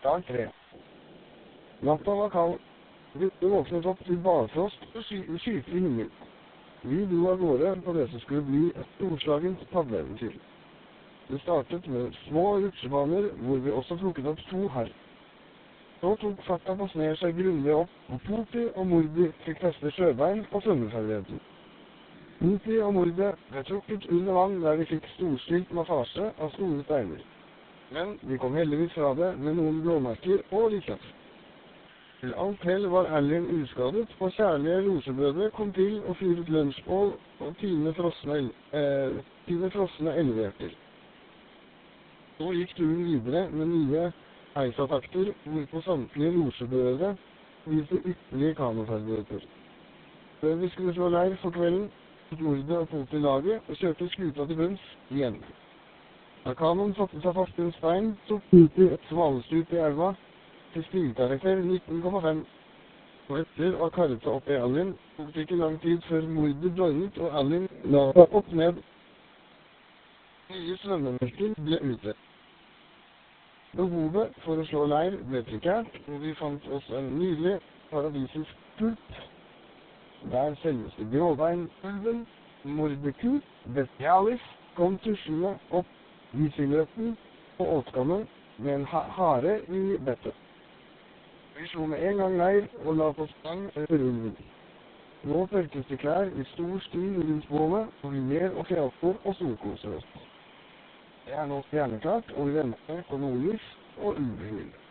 Dag 3. Natta var kald. Gutten våknet opp til barfrost og skyter i himmel. Vi dro av gårde på det som skulle bli et storslagent padleeventyr. Det startet med små rutsjebaner, hvor vi også plukket opp 2 herr. Så tok farta på sne seg grundig opp, og Popi og Mordi fikk teste sjøbein og svømmeferdigheten. Popi og Mordi ble trukket under vann der de fikk storstilt massasje av store steiner. Men de kom heldigvis fra det med noen blåmerker og litt kjøtt. Til alt hell var Erlend uskadet, og kjærlige rosebrødre kom til og fyret lunsjbål og tine frosne elveerter. Så gikk turen videre med nye heisatakter, hvorpå samtlige rosebrødre viste ytterligere kanoferdigheter. Før vi skulle slå leir for kvelden, tok Mordi og Popi laget og kjørte skuta til bunns igjen. Da kanoen satte seg fast i en stein, tok Popi et svalestup i elva til stilkarakter 19,5. Og etter å ha karret seg opp i Erlend, tok det ikke lang tid før Mordi joinet og Erlend la seg opp ned. Nye svømmemerker ble ute. Behovet for å slå leir ble prekært, og vi fant oss en nydelig paradisisk pult, der selveste gråbeinulven, Mordeku, Bestialis, kom tuslende opp i silhuetten og åtkammen med en hare i bettet. Vi slo med en gang leir og la på stang etter ulven. Nå tørkes det klær i stor stil rundt bålet, og vi ler og fjellfor og solkoser oss. Det er nå stjerneklart, og vi venter på nordlys og ulvehyl.